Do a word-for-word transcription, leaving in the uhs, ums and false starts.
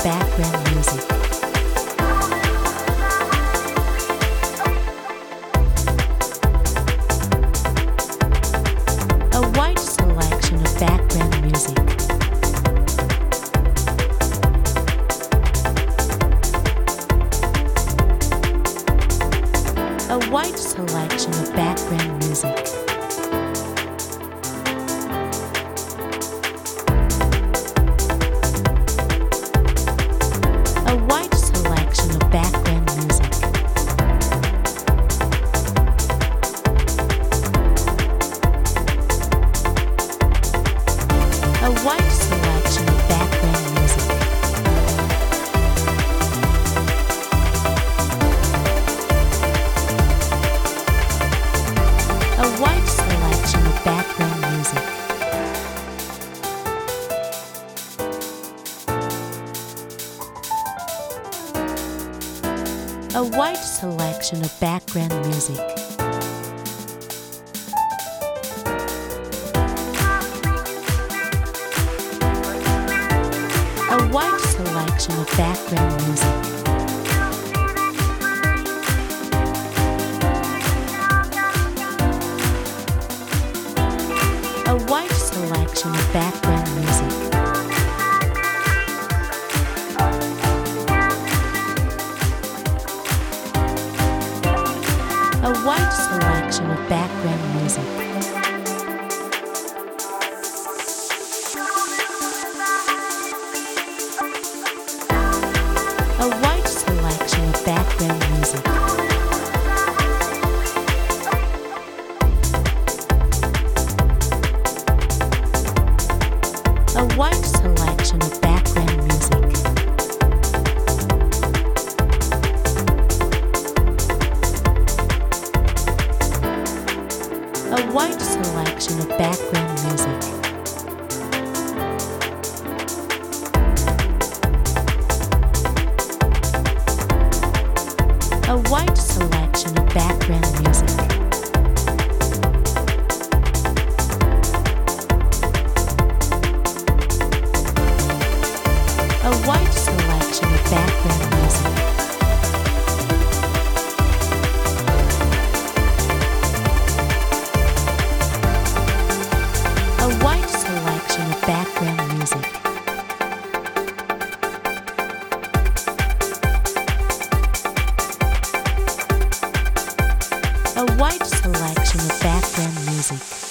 background music. A wide selection of background music. A wide selection of background music. A wide selection of background music. A wide selection of background music. A wide selection of background music. A wide selection of background music. A wide selection of background music. A wide selection of background music. A wide selection of background music. A wide selection of background music. A wide selection of background music. A wide selection of background music. A wide selection of background music. A wide selection of background music. A wide selection of background music. A wide selection of background music.